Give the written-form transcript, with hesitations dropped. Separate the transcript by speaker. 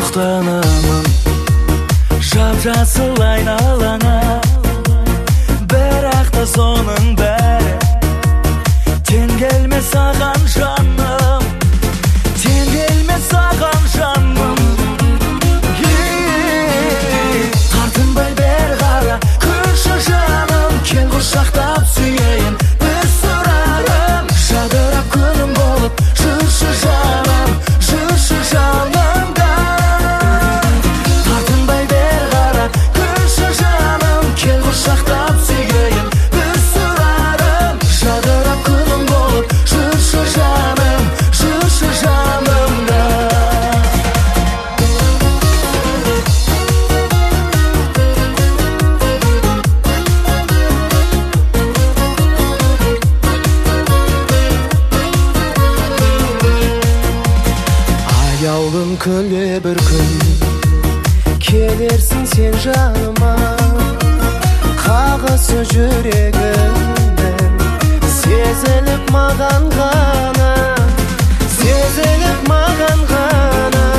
Speaker 1: Muhtanamın Жап-жасыл айналаңа Бірақ та соның бәрі Тең келмес саған жаным Тең келмес саған жаным Тартынбай бер қара күші жаным Кел құшақтап сүйейін бір сұрарым Жадырап күнім болып жүрші жаным Жүрші жанымда Тартынбай бер қара күші жаным Кел құшақтап сүйейін бір сұрарым Жадырап күнім болып жүрші жаным Жүрші жанымда Аяулым күлге бір күн Келерсің сен жаныма Қағысы жүрегімнің Сезіліп маған ғана Сезіліп маған ғана